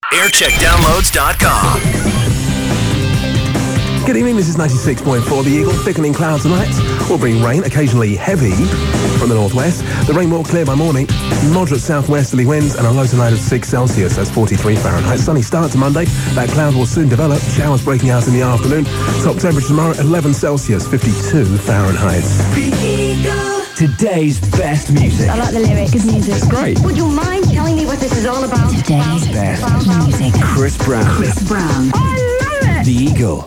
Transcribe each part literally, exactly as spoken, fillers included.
aircheck downloads dot com. Good evening, this is ninety-six point four The Eagle. Thickening clouds tonight will bring rain, occasionally heavy from the northwest. The rain will clear by morning. Moderate southwesterly winds and a low tonight of six Celsius, that's forty-three Fahrenheit. Sunny start to Monday. That cloud will soon develop. Showers breaking out in the afternoon. Top temperature tomorrow, eleven Celsius, fifty-two Fahrenheit. The Eagle. Today's best music. I like the lyrics. Good music. It's great. Would you mind telling me what this is all about? Today's Best music. Chris Brown. Chris Brown. I love it. The Eagle.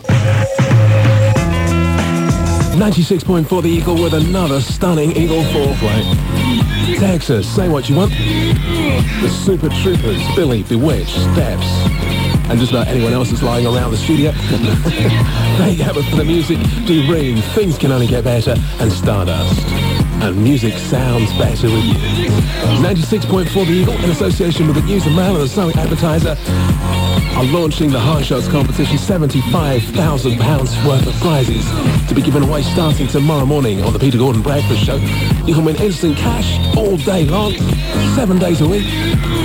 ninety-six point four The Eagle with another stunning Eagle foreplay. Texas, say what you want. The Super Troopers, Billy, Bewitched, Steps, and just about anyone else that's lying around the studio. They have it for the music. Do ring, things can only get better, and Stardust. And music sounds better with you. ninety-six point four The Eagle, in association with the News and Mail and the Surrey Advertiser, are launching the High Shots competition. seventy-five thousand pounds worth of prizes to be given away starting tomorrow morning on the Peter Gordon Breakfast Show. You can win instant cash all day long, seven days a week.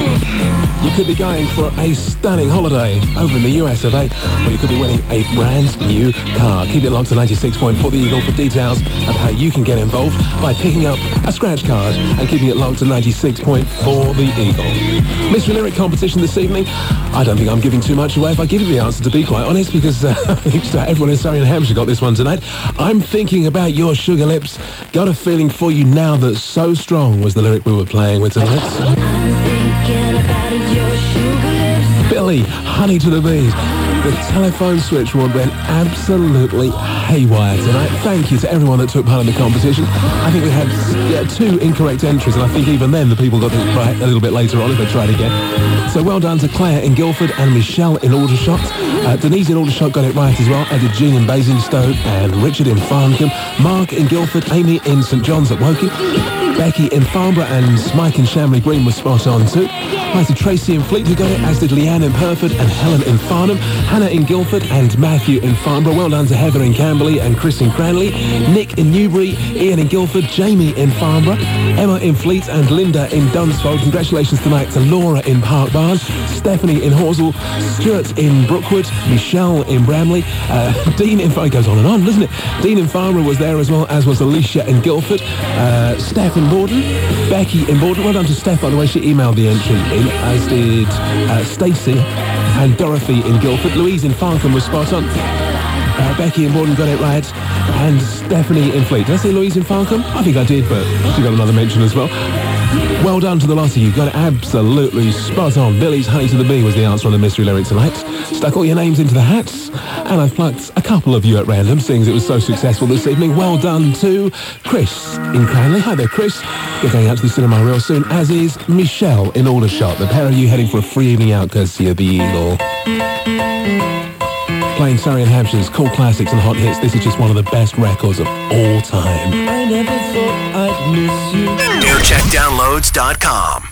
You could be going for a stunning holiday over in the U S of A, or you could be winning a brand new car. Keep it locked to ninety-six point four The Eagle for details of how you can get involved by picking up a scratch card and keeping it locked to ninety-six point four The Eagle. Mystery Lyric competition this evening. I don't think I'm giving too much away if I give you the answer, to be quite honest, because uh, everyone in Surrey and Hampshire got this one tonight. I'm thinking about your sugar lips. Got a feeling for you now that So Strong was the lyric we were playing with tonight. I'm thinking about your sugar lips. Billy, Honey to the Bees. The telephone switchboard went absolutely haywire tonight. Thank you to everyone that took part in the competition. I think we had yeah, two incorrect entries, and I think even then the people got it right a little bit later on if they tried again. So well done to Claire in Guildford and Michelle in Aldershot. Uh, Denise in Aldershot got it right as well, and did Jean in Basingstoke, and Richard in Farncombe, Mark in Guildford, Amy in St John's at Woking, Becky in Farnborough, and Mike in Shamley Green was spot on too. Hi to Tracy in Fleet who got it, as did Leanne in Hereford and Helen in Farnham, Hannah in Guildford and Matthew in Farnborough. Well done to Heather in Camberley and Chris in Cranley, Nick in Newbury, Ian in Guildford, Jamie in Farnborough, Emma in Fleet and Linda in Dunsfold. Congratulations tonight to Laura in Park Barn, Stephanie in Horsell, Stuart in Brookwood, Michelle in Bramley, uh, Dean in Farnborough. It goes on and on, doesn't it? Dean in Farnborough was there as well, as was Alicia in Guildford, uh, Steph in Borden, Becky in Borden. Well done to Steph, by the way, she emailed the entry in, as did uh, Stacey and Dorothy in Guildford. Louise in Farncombe was spot on. Uh, Becky in Borden got it right, and Stephanie in Fleet. Did I say Louise in Farncombe? I think I did, but she got another mention as well. Well done to the lot of you. Got it absolutely spot on. Billy's Honey to the Bee was the answer on the mystery lyric tonight. Stuck all your names into the hats, and I've plucked a couple of you at random, seeing as it was so successful this evening. Well done to Chris in Cranley. Hi there, Chris. You're going out to the cinema real soon, as is Michelle in Aldershot. The pair of you heading for a free evening out courtesy of The Eagle. Playing Surrey and Hampshire's cool classics and hot hits. This is just one of the best records of all time. I never thought I'd miss you. aircheck downloads dot com.